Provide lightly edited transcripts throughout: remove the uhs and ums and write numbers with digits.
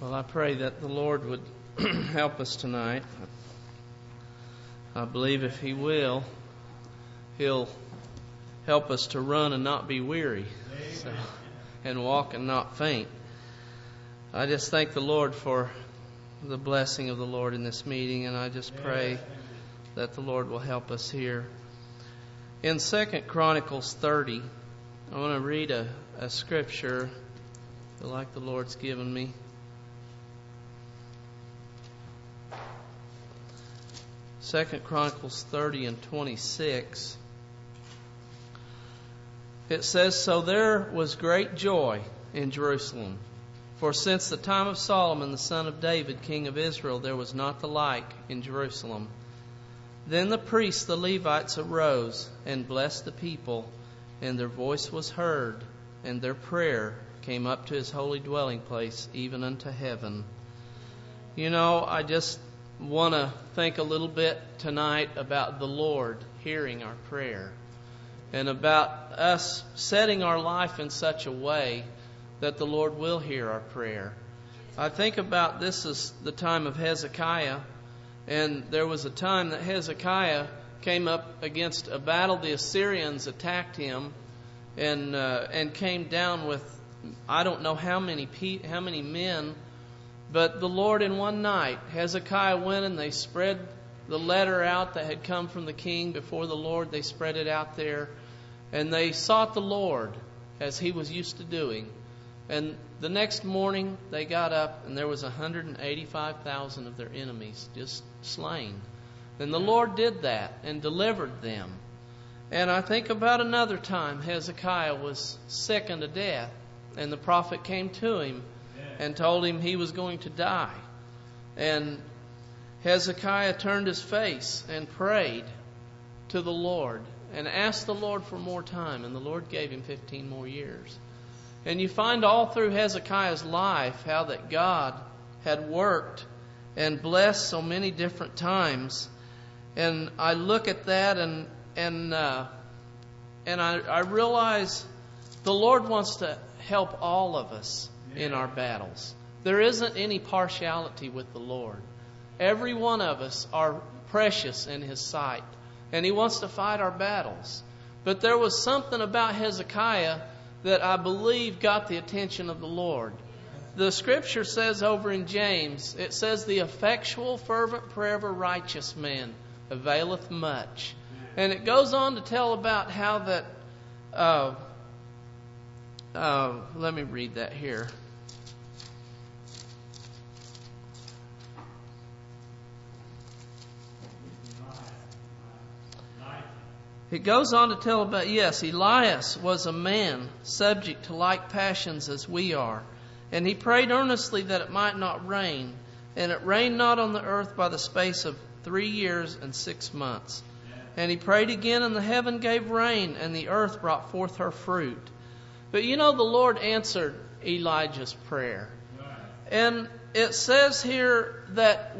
Well, I pray that the Lord would help us tonight. I believe if He will, He'll help us to run and not be weary, and walk and not faint. I just thank the Lord for the blessing of the Lord in this meeting, and I just pray that the Lord will help us here. In 2 Chronicles 30, I want to read a scripture like the Lord's given me. 2 Chronicles 30 and 26. It says, "So there was great joy in Jerusalem. For since the time of Solomon, the son of David, king of Israel, there was not the like in Jerusalem. Then the priests, the Levites, arose and blessed the people, and their voice was heard, and their prayer came up to His holy dwelling place, even unto heaven." You know, I just want to think a little bit tonight about the Lord hearing our prayer, and about us setting our life in such a way that the Lord will hear our prayer. I think about this is the time of Hezekiah, and there was a time that Hezekiah came up against a battle. The Assyrians attacked him and came down with I don't know how many men. But the Lord, in one night, Hezekiah went and they spread the letter out that had come from the king before the Lord. They spread it out there, and they sought the Lord as he was used to doing. And the next morning they got up, and there was 185,000 of their enemies just slain. And the Lord did that and delivered them. And I think about another time Hezekiah was sick unto death, and the prophet came to him and told him he was going to die. And Hezekiah turned his face and prayed to the Lord and asked the Lord for more time, and the Lord gave him 15 more years. And you find all through Hezekiah's life how that God had worked and blessed so many different times. And I look at that and I realize the Lord wants to help all of us in our battles. There isn't any partiality with the Lord. Every one of us are precious in His sight, and He wants to fight our battles. But there was something about Hezekiah that I believe got the attention of the Lord. The scripture says over in James, it says, "The effectual fervent prayer of a righteous man availeth much." And it goes on to tell about how that let me read that here. It goes on to tell about, Elias was a man subject to like passions as we are. And he prayed earnestly that it might not rain. And it rained not on the earth by the space of 3 years and 6 months. And he prayed again, and the heaven gave rain, and the earth brought forth her fruit. But you know, the Lord answered Elijah's prayer. And it says here that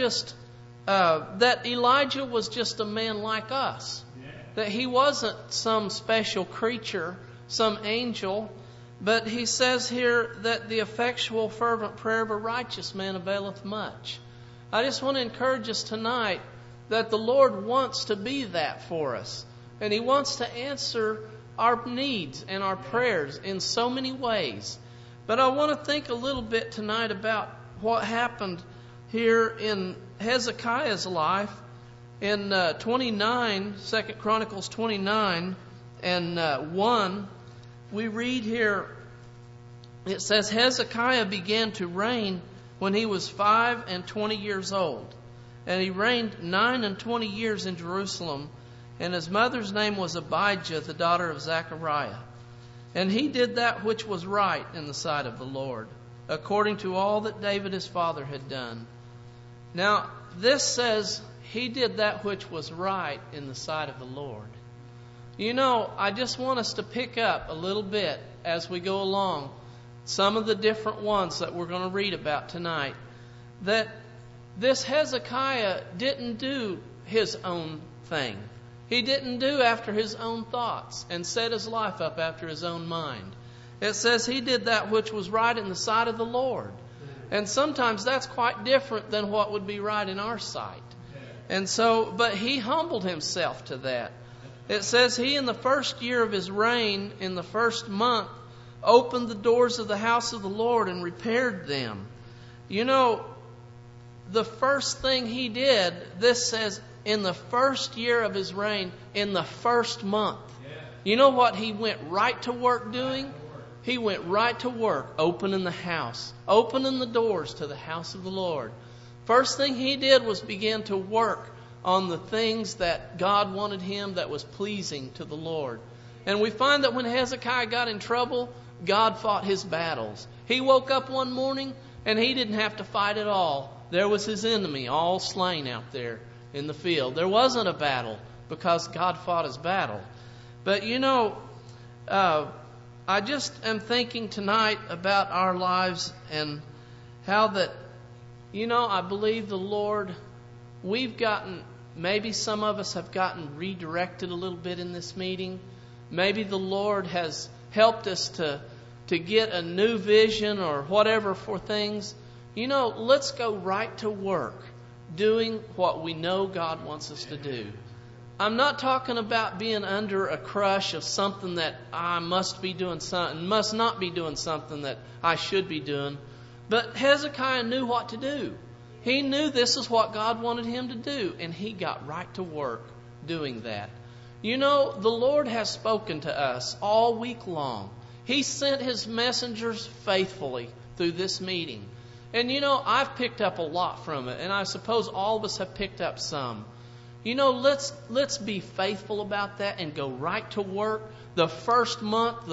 that Elijah was just a man like us. That he wasn't some special creature, some angel, but he says here that the effectual fervent prayer of a righteous man availeth much. I just want to encourage us tonight that the Lord wants to be that for us. And He wants to answer our needs and our prayers in so many ways. But I want to think a little bit tonight about what happened here in Hezekiah's life. In 2 Chronicles 29 and 1, we read here, it says, "Hezekiah began to reign when he was 25 years old. And he reigned 29 years in Jerusalem. And his mother's name was Abijah, the daughter of Zechariah. And he did that which was right in the sight of the Lord, according to all that David his father had done." Now, this says he did that which was right in the sight of the Lord. You know, I just want us to pick up a little bit as we go along some of the different ones that we're going to read about tonight. That this Hezekiah didn't do his own thing. He didn't do after his own thoughts and set his life up after his own mind. It says he did that which was right in the sight of the Lord. And sometimes that's quite different than what would be right in our sight. And so, but he humbled himself to that. It says he, in the first year of his reign, in the first month, opened the doors of the house of the Lord and repaired them. You know, the first thing he did, this says, in the first year of his reign, in the first month. You know what he went right to work doing? He went right to work opening the house, opening the doors to the house of the Lord. First thing he did was begin to work on the things that God wanted him that was pleasing to the Lord. And we find that when Hezekiah got in trouble, God fought his battles. He woke up one morning and he didn't have to fight at all. There was his enemy all slain out there in the field. There wasn't a battle because God fought his battle. But you know, I just am thinking tonight about our lives and how that, you know, I believe the Lord, maybe some of us have gotten redirected a little bit in this meeting. Maybe the Lord has helped us to get a new vision or whatever for things. You know, let's go right to work doing what we know God wants us to do. I'm not talking about being under a crush of something that I must be doing something, must not be doing something that I should be doing. But Hezekiah knew what to do. He knew this is what God wanted him to do, and he got right to work doing that. You know, the Lord has spoken to us all week long. He sent his messengers faithfully through this meeting. And you know, I've picked up a lot from it, and I suppose all of us have picked up some. You know, let's be faithful about that and go right to work. The first month,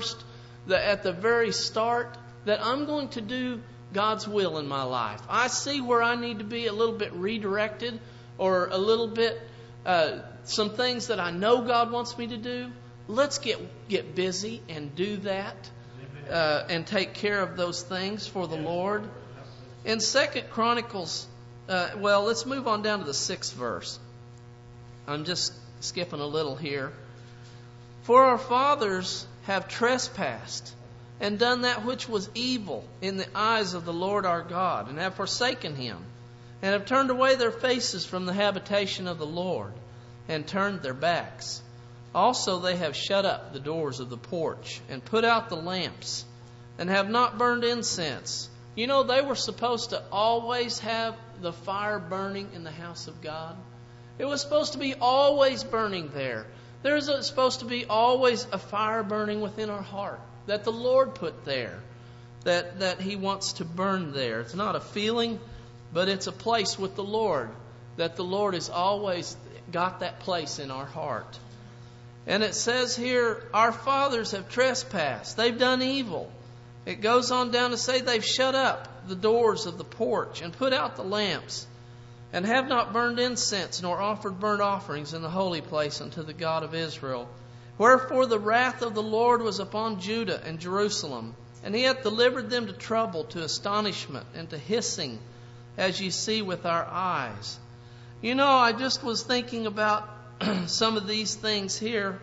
at the very start, that I'm going to do God's will in my life. I see where I need to be a little bit redirected or a little bit, some things that I know God wants me to do. Let's get busy and do that and take care of those things for the Lord. In 2 Chronicles, let's move on down to the 6th verse. I'm just skipping a little here. For our fathers have trespassed and done that which was evil in the eyes of the Lord our God, and have forsaken him, and have turned away their faces from the habitation of the Lord, and turned their backs. Also they have shut up the doors of the porch, and put out the lamps, and have not burned incense. You know, they were supposed to always have the fire burning in the house of God. It was supposed to be always burning there. There's supposed to be always a fire burning within our heart that the Lord put there, that he wants to burn there. It's not a feeling, but it's a place with the Lord, that the Lord has always got that place in our heart. And it says here, our fathers have trespassed. They've done evil. It goes on down to say they've shut up the doors of the porch and put out the lamps, and have not burned incense, nor offered burnt offerings in the holy place unto the God of Israel. Wherefore the wrath of the Lord was upon Judah and Jerusalem, and he hath delivered them to trouble, to astonishment, and to hissing, as ye see with our eyes. You know, I just was thinking about some of these things here.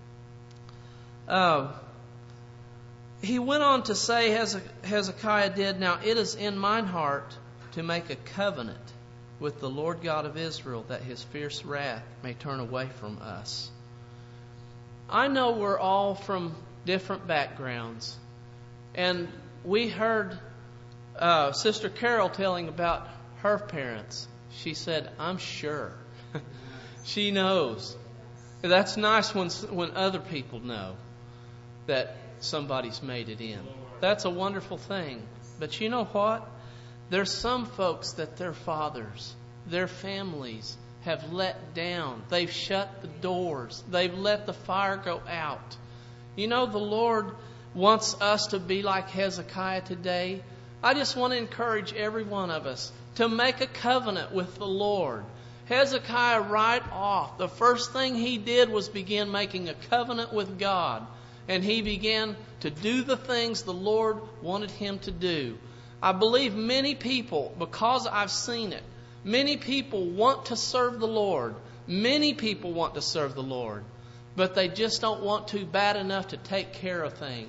He went on to say, Hezekiah did, now it is in mine heart to make a covenant with the Lord God of Israel, that his fierce wrath may turn away from us. I know we're all from different backgrounds. And we heard Sister Carol telling about her parents. She said, I'm sure. She knows. That's nice when other people know that somebody's made it in. That's a wonderful thing. But you know what? There's some folks that their fathers, their families have let down. They've shut the doors. They've let the fire go out. You know, the Lord wants us to be like Hezekiah today. I just want to encourage every one of us to make a covenant with the Lord. Hezekiah, right off, the first thing he did was begin making a covenant with God. And he began to do the things the Lord wanted him to do. I believe many people, because I've seen it, many people want to serve the Lord. Many people want to serve the Lord. But they just don't want to bad enough to take care of things.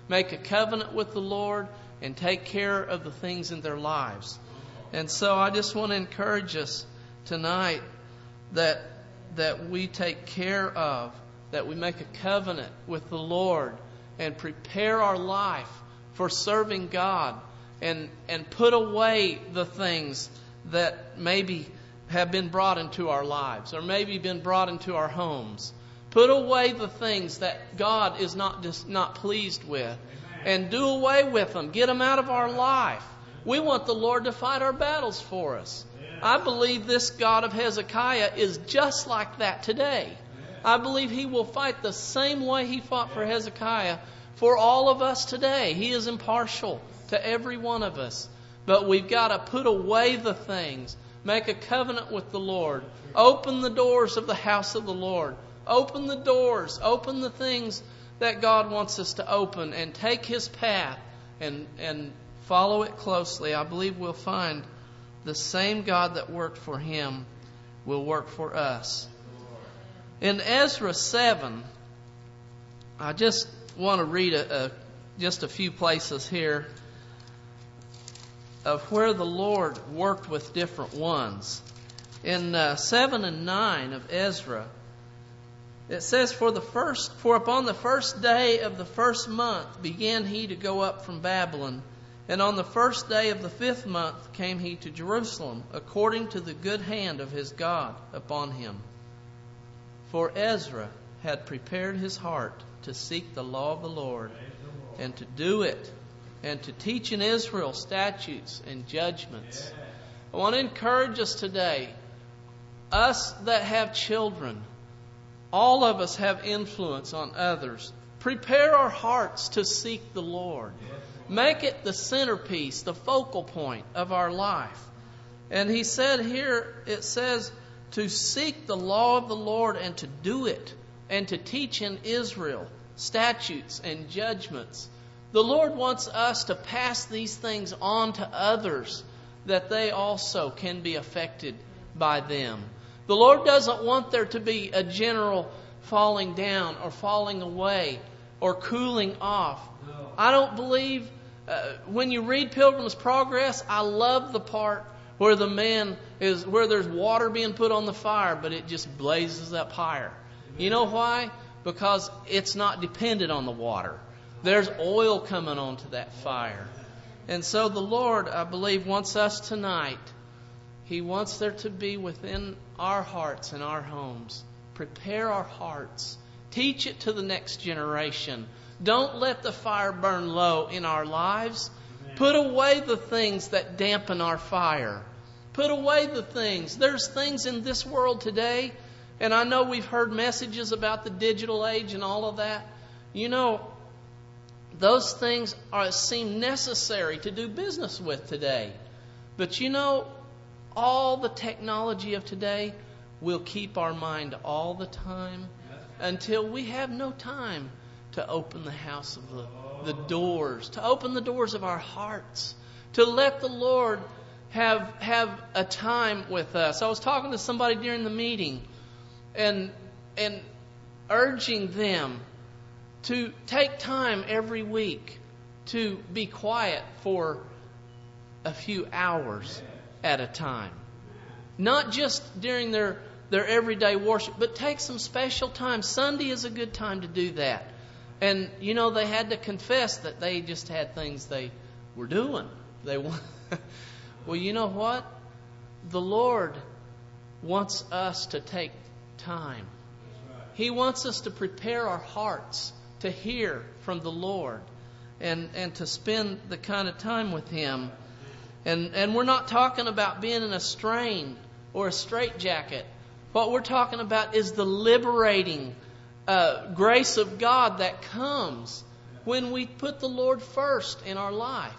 make a covenant with the Lord, and take care of the things in their lives. And so I just want to encourage us tonight that we take care of, that we make a covenant with the Lord and prepare our life for serving God, and put away the things that maybe have been brought into our lives or maybe been brought into our homes. Put away the things that God is not pleased with, and do away with them. Get them out of our life. We want the Lord to fight our battles for us. I believe this God of Hezekiah is just like that today. I believe He will fight the same way He fought for Hezekiah for all of us today. He is impartial to every one of us. But we've got to put away the things. Make a covenant with the Lord. Open the doors of the house of the Lord. Open the doors. Open the things that God wants us to open, and take His path and follow it closely. I believe we'll find the same God that worked for Him will work for us. In Ezra 7, I just want to read just a few places here of where the Lord worked with different ones. In 7 and 9 of Ezra, it says, For upon the first day of the first month began he to go up from Babylon, and on the first day of the 5th month came he to Jerusalem, according to the good hand of his God upon him. For Ezra had prepared his heart to seek the law of the Lord, and to do it, and to teach in Israel statutes and judgments. I want to encourage us today, us that have children, all of us have influence on others. Prepare our hearts to seek the Lord. Make it the centerpiece, the focal point of our life. And he said here, it says, to seek the law of the Lord and to do it, and to teach in Israel statutes and judgments. The Lord wants us to pass these things on to others, that they also can be affected by them. The Lord doesn't want there to be a general falling down or falling away or cooling off. I don't believe, when you read Pilgrim's Progress, I love the part where where there's water being put on the fire, but it just blazes up higher. You know why? Because it's not dependent on the water. There's oil coming onto that fire. And so the Lord, I believe, wants us tonight. He wants there to be within our hearts and our homes. Prepare our hearts. Teach it to the next generation. Don't let the fire burn low in our lives. Put away the things that dampen our fire. Put away the things. There's things in this world today, and I know we've heard messages about the digital age and all of that. You know, those things seem necessary to do business with today. But you know, all the technology of today will keep our mind all the time until we have no time to open the house of the doors, to open the doors of our hearts, to let the Lord have a time with us. I was talking to somebody during the meeting and urging them to take time every week to be quiet for a few hours at a time. Not just during their everyday worship, but take some special time. Sunday is a good time to do that. And, you know, they had to confess that they just had things they were doing. Well, you know what? The Lord wants us to take time. He wants us to prepare our hearts to hear from the Lord and to spend the kind of time with Him. And we're not talking about being in a strain or a straitjacket. What we're talking about is the liberating grace of God that comes when we put the Lord first in our life.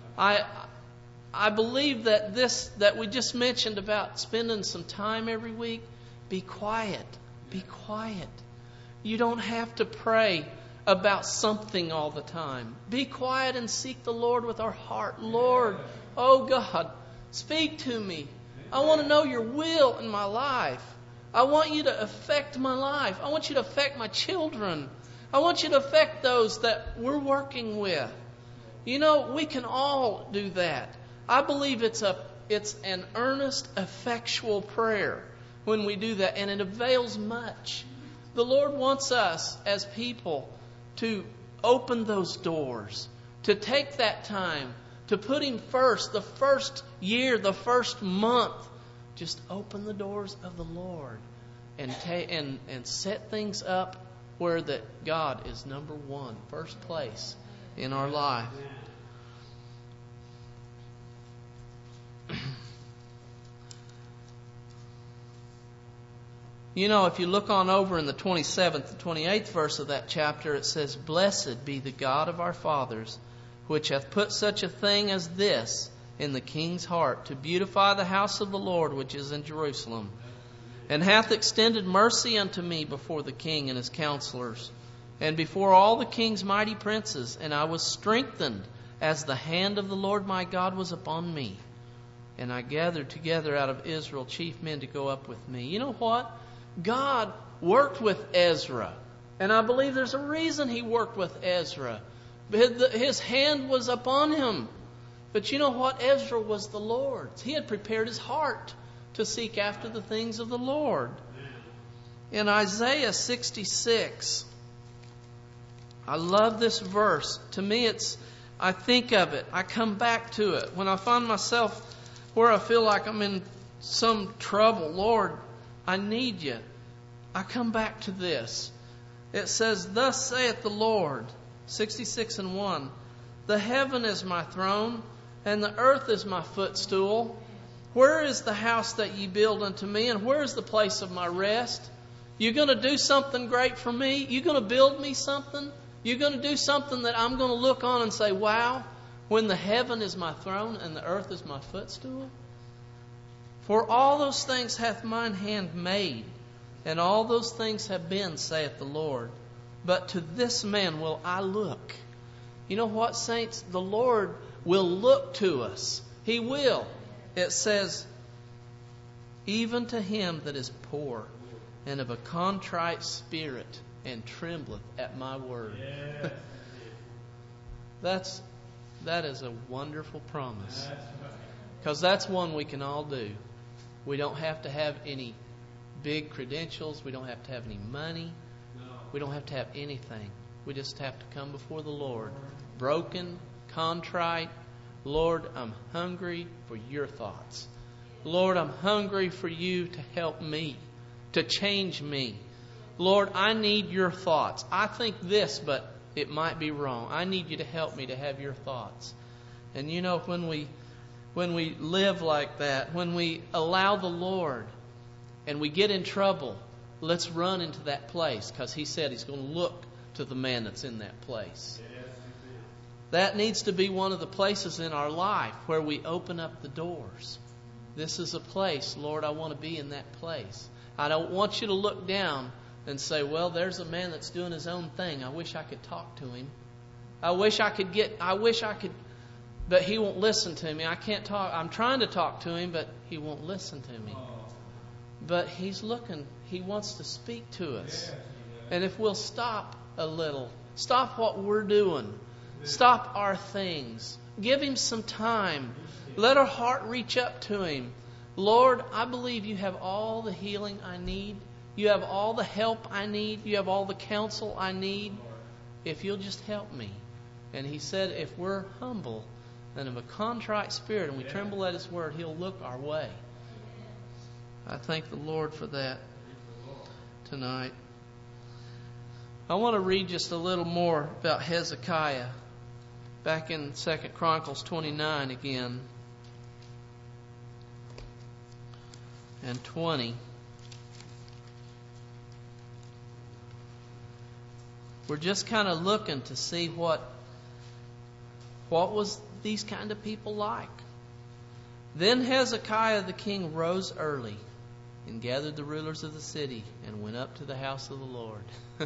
I believe that we just mentioned about spending some time every week. Be quiet. Be quiet. You don't have to pray about something all the time. Be quiet and seek the Lord with our heart. Lord, oh God, speak to me. I want to know your will in my life. I want you to affect my life. I want you to affect my children. I want you to affect those that we're working with. You know, we can all do that. I believe it's an earnest, effectual prayer when we do that, and it avails much. The Lord wants us as people to open those doors, to take that time, to put Him first, the first year, the first month. Just open the doors of the Lord and set things up where that God is number one, first place in our life. You know, if you look on over in the 27th and 28th verse of that chapter, it says, "Blessed be the God of our fathers, which hath put such a thing as this in the king's heart, to beautify the house of the Lord which is in Jerusalem, and hath extended mercy unto me before the king and his counselors, and before all the king's mighty princes. And I was strengthened, as the hand of the Lord my God was upon me. And I gathered together out of Israel chief men to go up with me." You know what? God worked with Ezra. And I believe there's a reason He worked with Ezra. His hand was upon him. But you know what? Ezra was the Lord's. He had prepared his heart to seek after the things of the Lord. In Isaiah 66, I love this verse. To me, I think of it. I come back to it. When I find myself where I feel like I'm in some trouble, Lord, I need You, I come back to this. It says, "Thus saith the Lord," 66:1, "The heaven is my throne, and the earth is my footstool. Where is the house that ye build unto me, and where is the place of my rest?" You're going to do something great for me? You're going to build me something? You're going to do something that I'm going to look on and say, "Wow, when the heaven is my throne and the earth is my footstool? For all those things hath mine hand made, and all those things have been, saith the Lord. But to this man will I look." You know what, saints? The Lord will look to us. He will. It says, "Even to him that is poor and of a contrite spirit, and trembleth at my word." Yes. That is a wonderful promise. Because that's one we can all do. We don't have to have any big credentials. We don't have to have any money. We don't have to have anything. We just have to come before the Lord, broken, contrite. "Lord, I'm hungry for Your thoughts. Lord, I'm hungry for You to help me, to change me. Lord, I need Your thoughts. I think this, but it might be wrong. I need You to help me to have Your thoughts." And you know, when we live like that, when we allow the Lord and we get in trouble, let's run into that place, because He said He's going to look to the man that's in that place. That needs to be one of the places in our life where we open up the doors. This is a place, Lord, I want to be in that place. I don't want You to look down and say, "Well, there's a man that's doing his own thing. I wish I could talk to him. I wish I could, but he won't listen to me. I can't talk. I'm trying to talk to him, but he won't listen to me." But He's looking. He wants to speak to us. And if we'll stop a little, stop what we're doing, stop our things, give Him some time, let our heart reach up to Him. "Lord, I believe You have all the healing I need. You have all the help I need. You have all the counsel I need. If You'll just help me." And He said if we're humble and of a contrite spirit and we tremble at His word, He'll look our way. I thank the Lord for that tonight. I want to read just a little more about Hezekiah. Back in 2 Chronicles 29 again. And 20. We're just kind of looking to see what was these kind of people like. "Then Hezekiah the king rose early and gathered the rulers of the city and went up to the house of the Lord."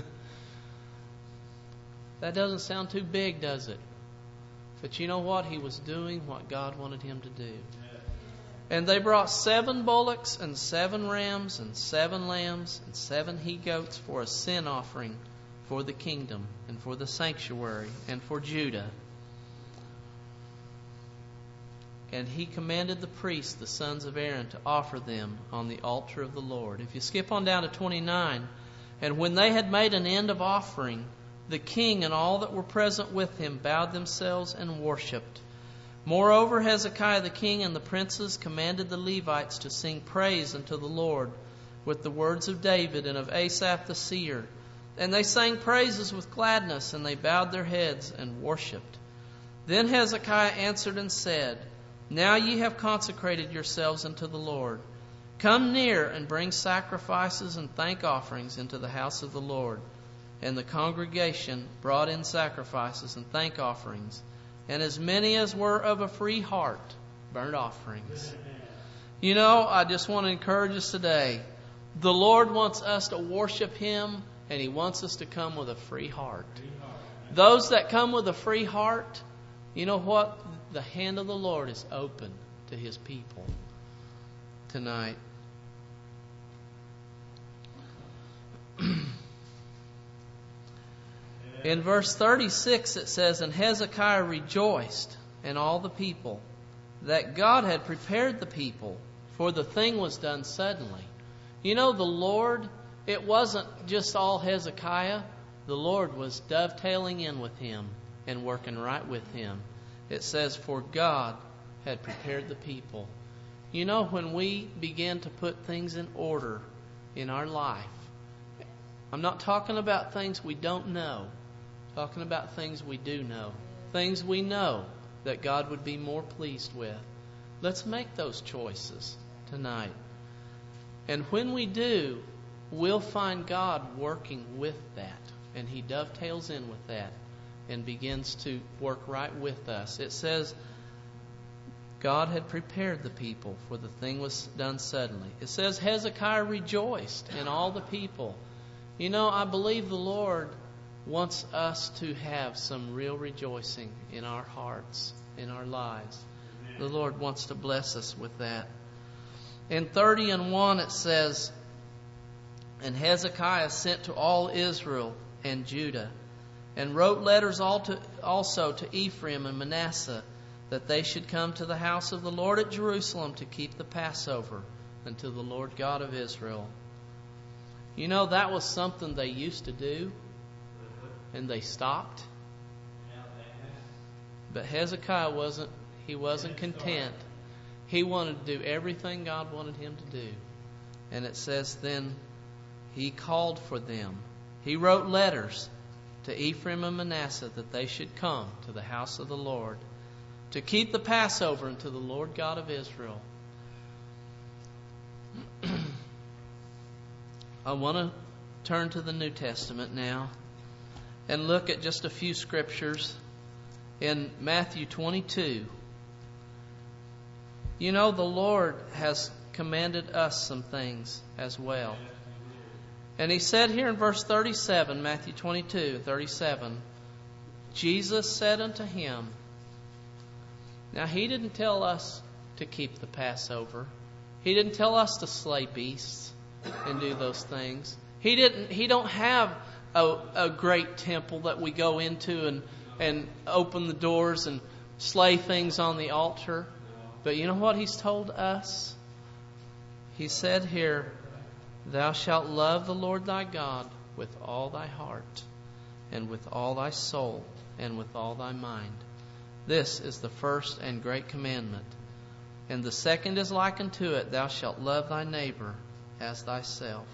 That doesn't sound too big, does it? But you know what? He was doing what God wanted him to do. "And they brought 7 bullocks and 7 rams and 7 lambs and 7 he-goats for a sin offering for the kingdom and for the sanctuary and for Judah. And he commanded the priests, the sons of Aaron, to offer them on the altar of the Lord. If you skip on down to 29, and when they had made an end of offering, the king and all that were present with him bowed themselves and worshipped. Moreover, Hezekiah the king and the princes commanded the Levites to sing praise unto the Lord with the words of David and of Asaph the seer. And they sang praises with gladness, and they bowed their heads and worshipped. Then Hezekiah answered and said, Now ye have consecrated yourselves unto the Lord. Come near and bring sacrifices and thank offerings into the house of the Lord. And the congregation brought in sacrifices and thank offerings, and as many as were of a free heart, burnt offerings. You know, I just want to encourage us today. The Lord wants us to worship Him, and He wants us to come with a free heart. Those that come with a free heart, you know what? The hand of the Lord is open to His people tonight. In verse 36 it says, And Hezekiah rejoiced, and all the people, that God had prepared the people, for the thing was done suddenly. You know, the Lord, it wasn't just all Hezekiah. The Lord was dovetailing in with him and working right with him. It says, For God had prepared the people. You know, when we begin to put things in order in our life, I'm not talking about things we don't know. I'm talking about things we do know. Things we know that God would be more pleased with. Let's make those choices tonight. And when we do, we'll find God working with that. And He dovetails in with that and begins to work right with us. It says, God had prepared the people, for the thing was done suddenly. It says Hezekiah rejoiced, and all the people. You know, I believe the Lord wants us to have some real rejoicing in our hearts, in our lives. Amen. The Lord wants to bless us with that. In 30:1 it says, And Hezekiah sent to all Israel and Judah, and wrote letters also to Ephraim and Manasseh, that they should come to the house of the Lord at Jerusalem to keep the Passover unto the Lord God of Israel. You know, that was something they used to do, and they stopped. But Hezekiah wasn't content. He wanted to do everything God wanted him to do. And it says then he called for them. He wrote letters to Ephraim and Manasseh that they should come to the house of the Lord to keep the Passover unto the Lord God of Israel. I want to turn to the New Testament now and look at just a few scriptures in Matthew 22. You know, the Lord has commanded us some things as well. And He said here in verse 37, Matthew 22:37, Jesus said unto him, now He didn't tell us to keep the Passover. He didn't tell us to slay beasts and do those things. He don't have a great temple that we go into and open the doors and slay things on the altar. But you know what He's told us? He said here, Thou shalt love the Lord thy God with all thy heart, and with all thy soul, and with all thy mind. This is the first and great commandment. And the second is like unto it, Thou shalt love thy neighbor as thyself.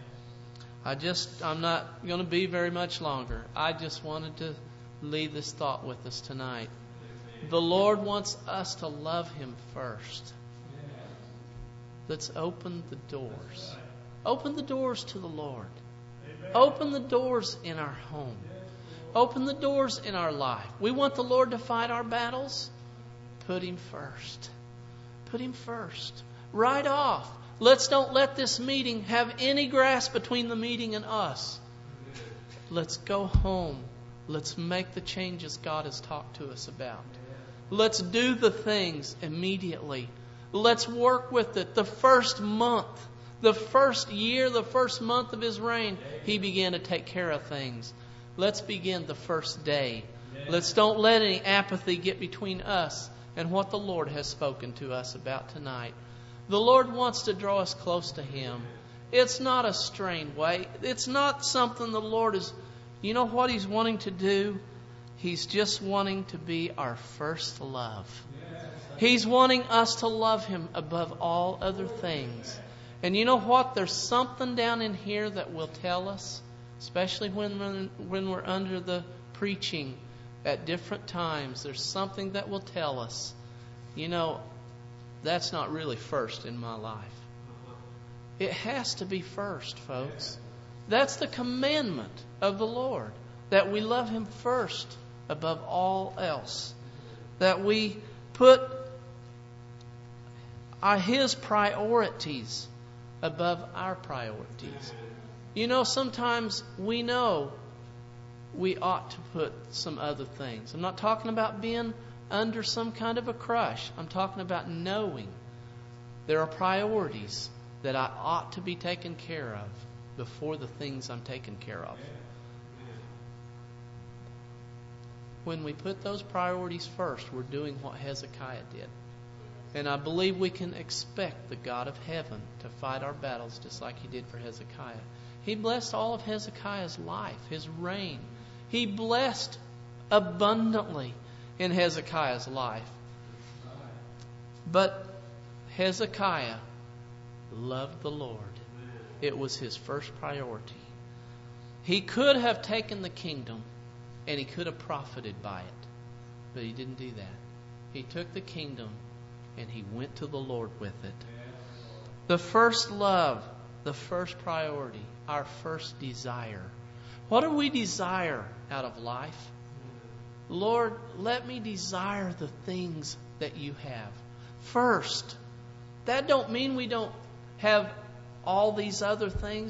I'm not going to be very much longer. I just wanted to leave this thought with us tonight. The Lord wants us to love Him first. Let's open the doors. Open the doors to the Lord. Open the doors in our home. Open the doors in our life. We want the Lord to fight our battles. Put Him first. Put Him first. Right off. Don't let this meeting have any grass between the meeting and us. Let's go home. Let's make the changes God has talked to us about. Let's do the things immediately. Let's work with it. The first month, The first year, the first month of His reign, He began to take care of things. Let's begin the first day. Let's don't let any apathy get between us and what the Lord has spoken to us about tonight. The Lord wants to draw us close to Him. It's not a strained way. It's not something the Lord is... You know what He's wanting to do? He's just wanting to be our first love. He's wanting us to love Him above all other things. And you know what? There's something down in here that will tell us, especially when we're under the preaching at different times. There's something that will tell us, you know, that's not really first in my life. It has to be first, folks. That's the commandment of the Lord, that we love Him first above all else. That we put His priorities above our priorities. You know, sometimes we know we ought to put some other things. I'm not talking about being under some kind of a crush. I'm talking about knowing there are priorities that I ought to be taken care of before the things I'm taken care of. When we put those priorities first, we're doing what Hezekiah did. And I believe we can expect the God of heaven to fight our battles just like He did for Hezekiah. He blessed all of Hezekiah's life, his reign. He blessed abundantly in Hezekiah's life. But Hezekiah loved the Lord. It was his first priority. He could have taken the kingdom and he could have profited by it. But he didn't do that. He took the kingdom and he went to the Lord with it. The first love, the first priority, our first desire. What do we desire out of life? Lord, let me desire the things that You have first. That don't mean we don't have all these other things.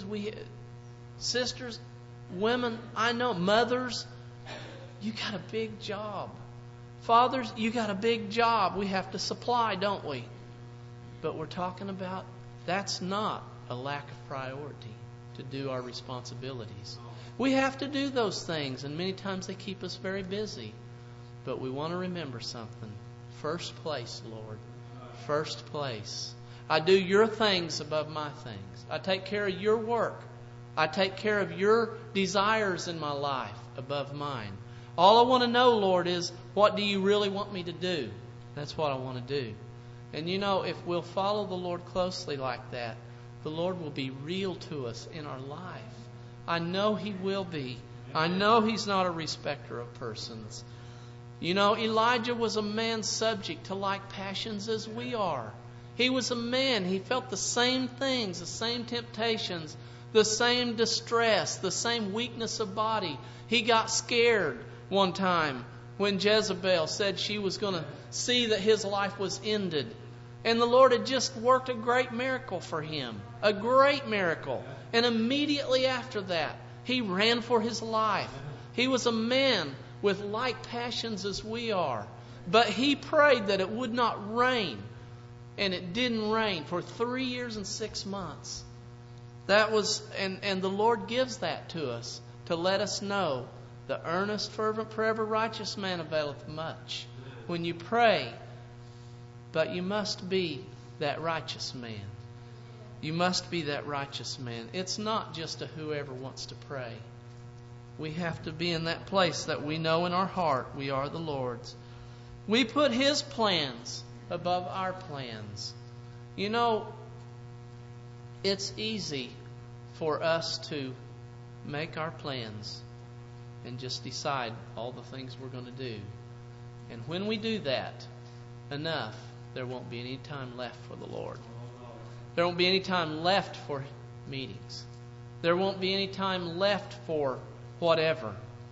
Sisters, women, I know, mothers, you got a big job. Fathers, you got a big job. We have to supply, don't we? But we're talking about that's not a lack of priority to do our responsibilities. We have to do those things, and many times they keep us very busy. But we want to remember something. First place, Lord. First place. I do Your things above my things. I take care of Your work. I take care of Your desires in my life above mine. All I want to know, Lord, is what do You really want me to do? That's what I want to do. And you know, if we'll follow the Lord closely like that, the Lord will be real to us in our life. I know He will be. I know He's not a respecter of persons. You know, Elijah was a man subject to like passions as we are. He was a man. He felt the same things, the same temptations, the same distress, the same weakness of body. He got scared one time when Jezebel said she was going to see that his life was ended. And the Lord had just worked a great miracle for him. A great miracle. And immediately after that, he ran for his life. He was a man with like passions as we are. But he prayed that it would not rain. And it didn't rain for 3 years and 6 months. That was, and the Lord gives that to us to let us know the earnest, fervent prayer of a righteous man availeth much. When you pray, but you must be that righteous man. You must be that righteous man. It's not just a whoever wants to pray. We have to be in that place that we know in our heart we are the Lord's. We put His plans above our plans. You know, it's easy for us to make our plans and just decide all the things we're going to do. And when we do that enough, there won't be any time left for the Lord. There won't be any time left for meetings. There won't be any time left for whatever.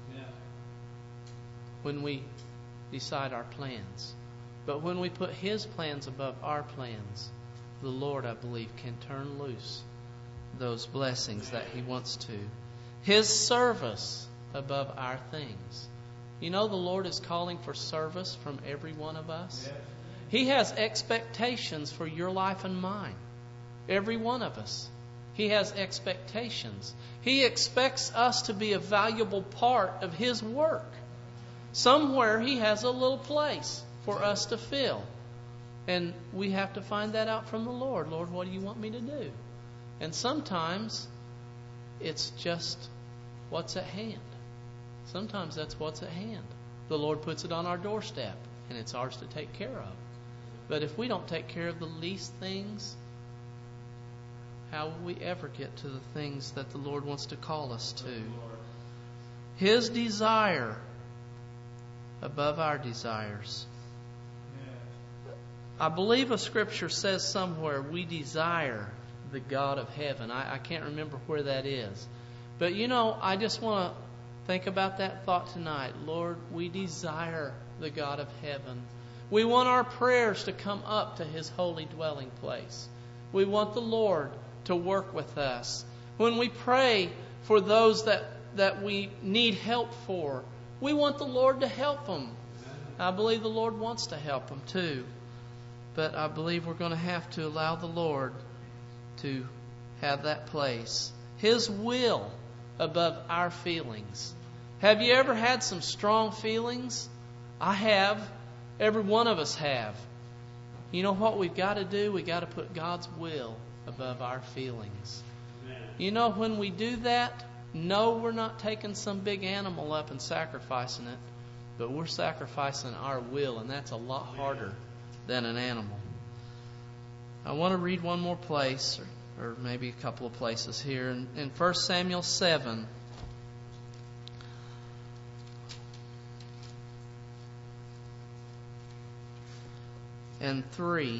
When we decide our plans. But when we put His plans above our plans, the Lord, I believe, can turn loose those blessings that He wants to. His service above our things. You know, the Lord is calling for service from every one of us. He has expectations for your life and mine. Every one of us. He has expectations. He expects us to be a valuable part of His work. Somewhere He has a little place for us to fill. And we have to find that out from the Lord. Lord, what do you want me to do? And sometimes it's just what's at hand. Sometimes that's what's at hand. The Lord puts it on our doorstep, and it's ours to take care of. But if we don't take care of the least things, how will we ever get to the things that the Lord wants to call us to? His desire above our desires. I believe a scripture says somewhere we desire the God of heaven. I can't remember where that is. But I just want to think about that thought tonight. Lord, we desire the God of heaven. We want our prayers to come up to His holy dwelling place. We want the Lord to work with us. When we pray for those that we need help for, we want the Lord to help them. I believe the Lord wants to help them too. But I believe we're going to have to allow the Lord to have that place. His will above our feelings. Have you ever had some strong feelings? I have. Every one of us have. You know what we've got to do? We've got to put God's will above our feelings. Amen. When we do that, no, we're not taking some big animal up and sacrificing it, but we're sacrificing our will, and that's a lot harder than an animal. I want to read one more place, or maybe a couple of places here. In 1 Samuel 7, and 3.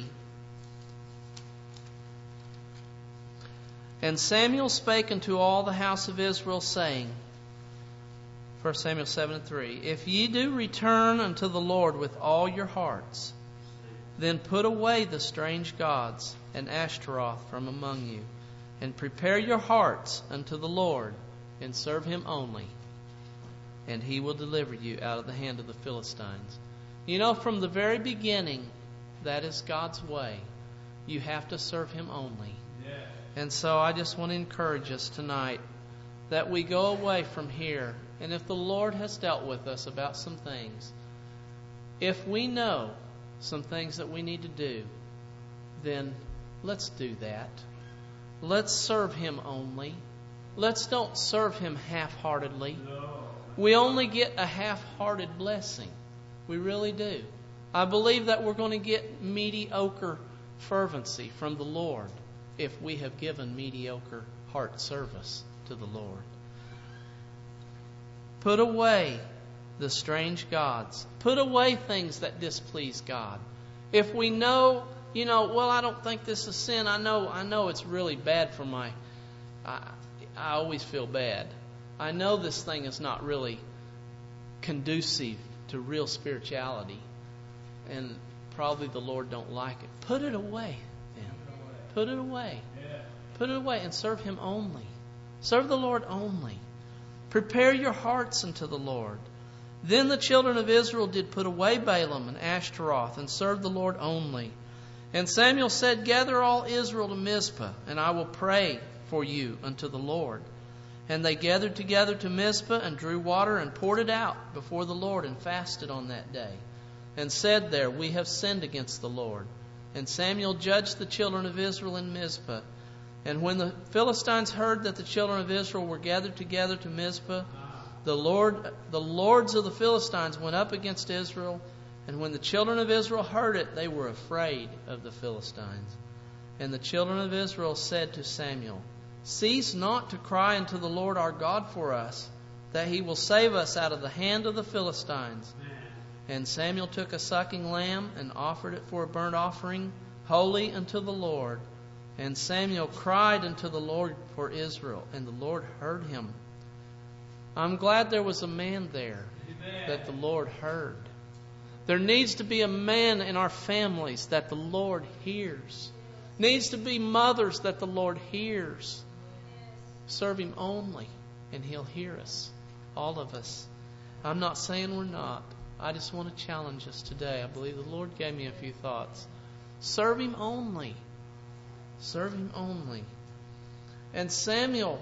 And Samuel spake unto all the house of Israel, saying, 1 Samuel 7 and 3, If ye do return unto the Lord with all your hearts, then put away the strange gods and Ashtaroth from among you, and prepare your hearts unto the Lord, and serve Him only, and He will deliver you out of the hand of the Philistines. From the very beginning, that is God's way. You have to serve Him only. Yeah. And so I just want to encourage us tonight that we go away from here, and if the Lord has dealt with us about some things, if we know some things that we need to do, then let's do that. Let's serve Him only. Let's don't serve Him half-heartedly. No. We only get a half-hearted blessing. We really do. I believe that we're going to get mediocre fervency from the Lord if we have given mediocre heart service to the Lord. Put away the strange gods. Put away things that displease God. If we know, I don't think this is sin. I know it's really bad for I always feel bad. I know this thing is not really conducive to real spirituality. And probably the Lord don't like it. Put it away then. Put it away. Yeah. Put it away and serve Him only. Serve the Lord only. Prepare your hearts unto the Lord. Then the children of Israel did put away Balaam and Ashtaroth, and serve the Lord only. And Samuel said, Gather all Israel to Mizpah, and I will pray for you unto the Lord. And they gathered together to Mizpah, and drew water, and poured it out before the Lord, and fasted on that day. And said there, We have sinned against the Lord. And Samuel judged the children of Israel in Mizpah. And when the Philistines heard that the children of Israel were gathered together to Mizpah, the lords of the Philistines went up against Israel. And when the children of Israel heard it, they were afraid of the Philistines. And the children of Israel said to Samuel, Cease not to cry unto the Lord our God for us, that He will save us out of the hand of the Philistines. And Samuel took a sucking lamb and offered it for a burnt offering, holy unto the Lord. And Samuel cried unto the Lord for Israel, and the Lord heard him. I'm glad there was a man there that the Lord heard. There needs to be a man in our families that the Lord hears. Needs to be mothers that the Lord hears. Serve Him only, and He'll hear us. All of us. I'm not saying we're not. I just want to challenge us today. I believe the Lord gave me a few thoughts. Serve Him only. Serve Him only. And Samuel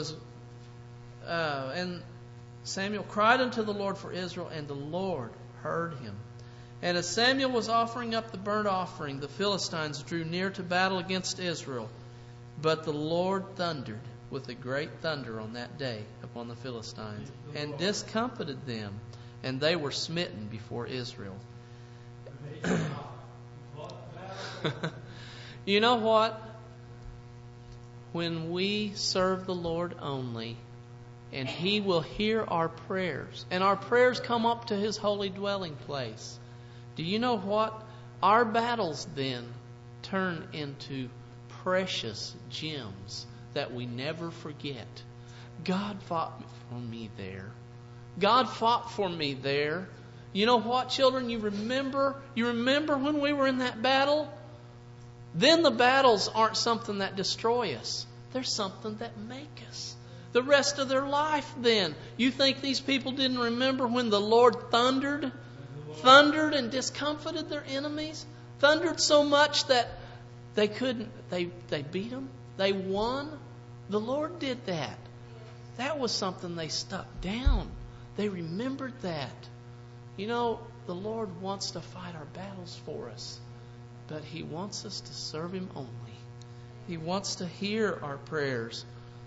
cried unto the Lord for Israel, and the Lord heard him. And as Samuel was offering up the burnt offering, the Philistines drew near to battle against Israel. But the Lord thundered with a great thunder on that day upon the Philistines, and discomfited them, and they were smitten before Israel. You know what? When we serve the Lord only, and He will hear our prayers, and our prayers come up to His holy dwelling place, do you know what? Our battles then turn into precious gems that we never forget. God fought for me there. God fought for me there. You know what, children? You remember when we were in that battle? Then the battles aren't something that destroy us. They're something that make us. The rest of their life then. You think these people didn't remember when the Lord thundered and discomfited their enemies? Thundered so much that they beat them. They won. The Lord did that. That was something they stuck down. They remembered that. You know, the Lord wants to fight our battles for us, but He wants us to serve Him only. He wants to hear our prayers.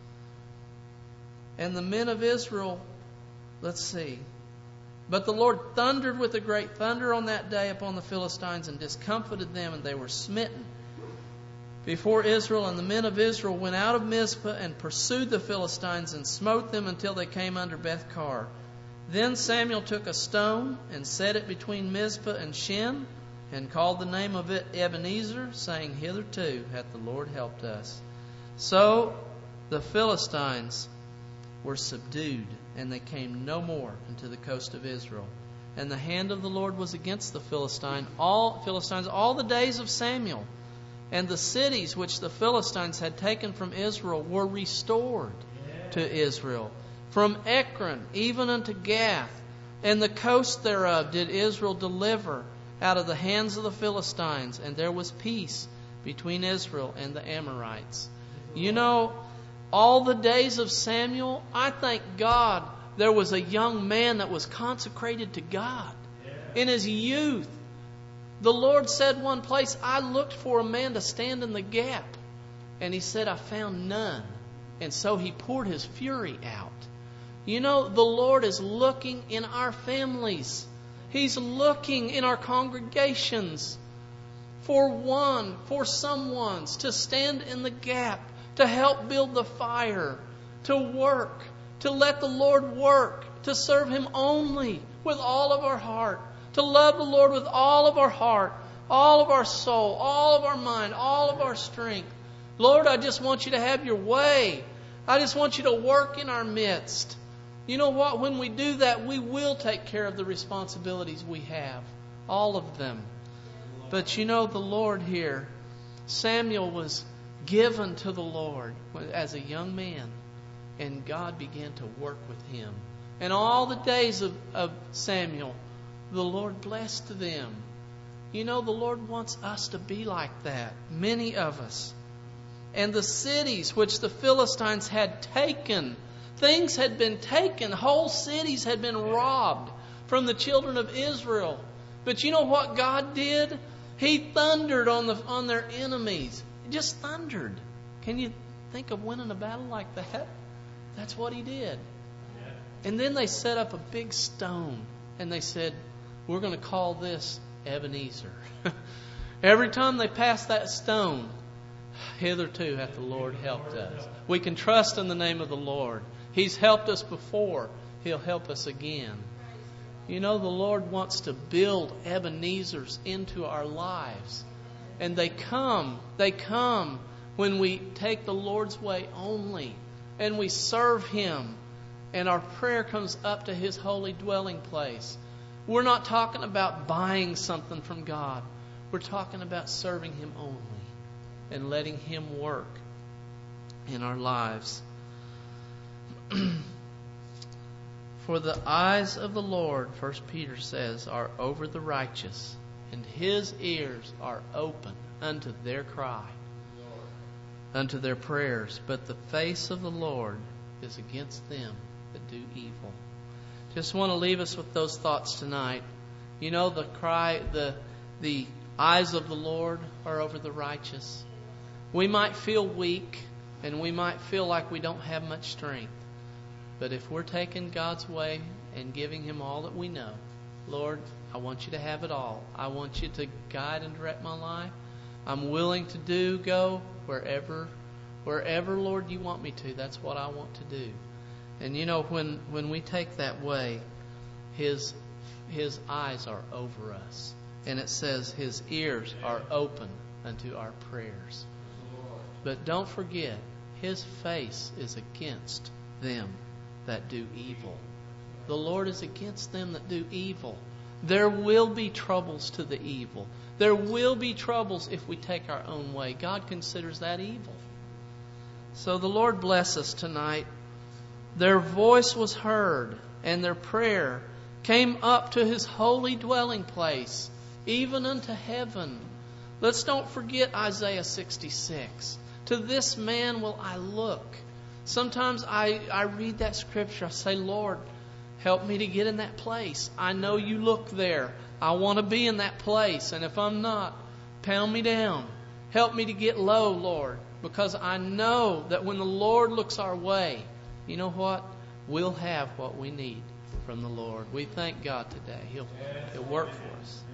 And the men of Israel, let's see. But the Lord thundered with a great thunder on that day upon the Philistines, and discomfited them, and they were smitten before Israel. And the men of Israel went out of Mizpah and pursued the Philistines, and smote them until they came under Beth-kar. Then Samuel took a stone and set it between Mizpah and Shin, and called the name of it Ebenezer, saying, Hitherto hath the Lord helped us. So the Philistines were subdued, and they came no more into the coast of Israel. And the hand of the Lord was against the Philistines all the days of Samuel. And the cities which the Philistines had taken from Israel were restored to Israel, from Ekron even unto Gath, and the coast thereof did Israel deliver out of the hands of the Philistines, and there was peace between Israel and the Amorites. You know, all the days of Samuel, I thank God there was a young man that was consecrated to God in his youth. The Lord said one place, I looked for a man to stand in the gap. And He said, I found none. And so He poured His fury out. You know, the Lord is looking in our families. He's looking in our congregations for someone's to stand in the gap, to help build the fire, to work, to let the Lord work, to serve Him only with all of our heart, to love the Lord with all of our heart, all of our soul, all of our mind, all of our strength. Lord, I just want You to have Your way. I just want You to work in our midst. You know what? When we do that, we will take care of the responsibilities we have. All of them. But you know, the Lord here, Samuel was given to the Lord as a young man. And God began to work with him. And all the days of Samuel, the Lord blessed them. You know, the Lord wants us to be like that. Many of us. And the cities which the Philistines had taken, things had been taken. Whole cities had been robbed from the children of Israel. But you know what God did? He thundered on their enemies. He just thundered. Can you think of winning a battle like that? That's what He did. And then they set up a big stone. And they said, we're going to call this Ebenezer. Every time they passed that stone, hitherto hath the Lord helped us. We can trust in the name of the Lord. He's helped us before. He'll help us again. You know, the Lord wants to build Ebenezers into our lives. And they come when we take the Lord's way only. And we serve Him. And our prayer comes up to His holy dwelling place. We're not talking about buying something from God. We're talking about serving Him only. And letting Him work in our lives. For the eyes of the Lord, 1 Peter says, are over the righteous, and His ears are open unto their cry. unto their prayers, but the face of the Lord is against them that do evil. Just want to leave us with those thoughts tonight. You know, the eyes of the Lord are over the righteous. We might feel weak and we might feel like we don't have much strength. But if we're taking God's way and giving Him all that we know, Lord, I want you to have it all. I want you to guide and direct my life. I'm willing to go wherever, Lord, you want me to. That's what I want to do. And you know, when we take that way, His eyes are over us. And it says His ears are open unto our prayers. But don't forget, His face is against them that do evil. The Lord is against them that do evil. There will be troubles to the evil. There will be troubles if we take our own way. God considers that evil. So the Lord bless us tonight. Their voice was heard, and their prayer came up to His holy dwelling place, even unto heaven. Let's don't forget Isaiah 66. To this man will I look. Sometimes I read that scripture. I say, Lord, help me to get in that place. I know you look there. I want to be in that place. And if I'm not, pound me down. Help me to get low, Lord. Because I know that when the Lord looks our way, you know what? We'll have what we need from the Lord. We thank God today. He'll work for us.